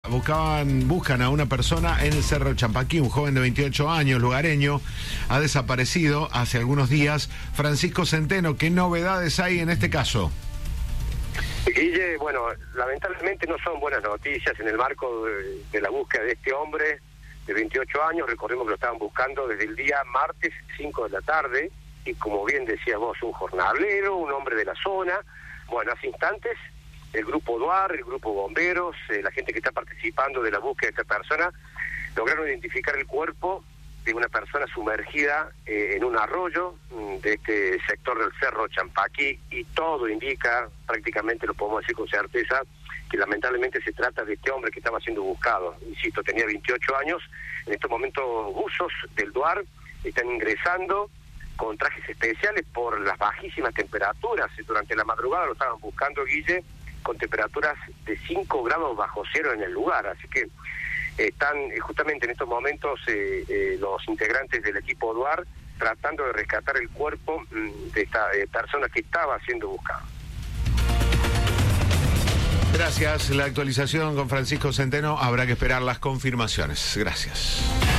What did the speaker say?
buscan a una persona en el Cerro Champaquí, un joven de 28 años, lugareño, ha desaparecido hace algunos días. Francisco Centeno, ¿qué novedades hay en este caso? Guille, bueno, lamentablemente no son buenas noticias en el marco de la búsqueda de este hombre de 28 años. Recordemos que lo estaban buscando desde el día martes 5 de la tarde, y como bien decías vos, un jornalero, un hombre de la zona. Bueno, hace instantes el grupo DUAR, el grupo bomberos, la gente que está participando de la búsqueda de esta persona, lograron identificar el cuerpo de una persona sumergida en un arroyo de este sector del Cerro Champaquí, y todo indica, prácticamente lo podemos decir con certeza, que lamentablemente se trata de este hombre que estaba siendo buscado. Insisto, tenía 28 años. En estos momentos buzos del DUAR están ingresando con trajes especiales por las bajísimas temperaturas. Durante la madrugada lo estaban buscando, Guille, con temperaturas de 5 grados bajo cero en el lugar. Así que están justamente en estos momentos los integrantes del equipo DUAR tratando de rescatar el cuerpo de esta persona que estaba siendo buscada. Gracias. La actualización con Francisco Centeno. Habrá que esperar las confirmaciones. Gracias.